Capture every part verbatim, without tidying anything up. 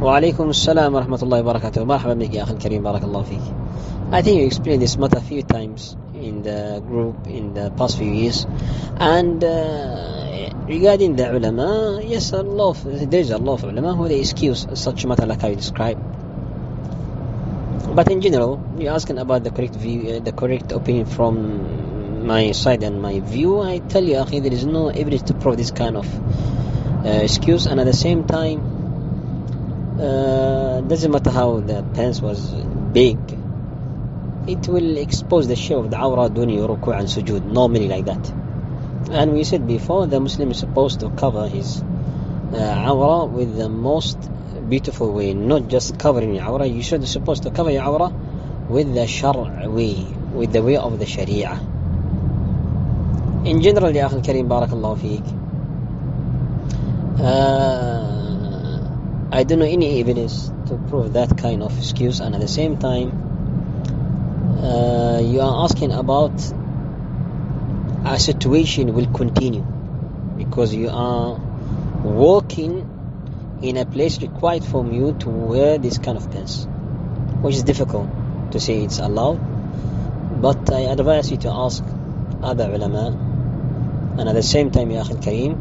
وعليكم السلام ورحمة الله وبركاته. مرحبا بك يا أخي الكريم, بارك الله فيك. I think you explained this matter a few times in the group in the past few years. And uh, regarding the ulama, yes, a lot of, there is a lot of ulama who they excuse such matter like I described. But in general, you're asking about the correct view, uh, the correct opinion from my side and my view. I tell you, akhi, there is no evidence to prove this kind of uh, excuse. And at the same time, uh, doesn't matter how the pants was big, it will expose the shape of the awra duni ruku' and sujood, normally like that. And we said before, the Muslim is supposed to cover his uh, awra with the most beautiful way, not just covering your awra. You should be supposed to cover your awra with the shar' way, with the way of the sharia. In general, ya akhi al-kareem, barakallahu feek, uh, I don't know any evidence to prove that kind of excuse. And at the same time, uh, you are asking about a situation will continue because you are walking in a place required from you to wear this kind of pants, which is difficult to say it's allowed. But I advise you to ask other ulama, and at the same time, ya akhi al-kareem,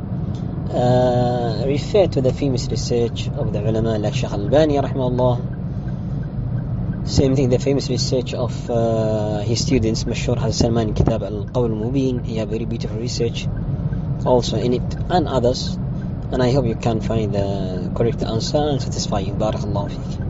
uh, refer to the famous research of the ulama like Shaykh Al-Albani rahimahullah. Same thing, the famous research of uh, his students, Mashhur Hassan Salman, Kitab Al-Qawl Mubin. He have very beautiful research also in it, and others. And I hope you can find the correct answer and satisfy you. Barakallahu feek.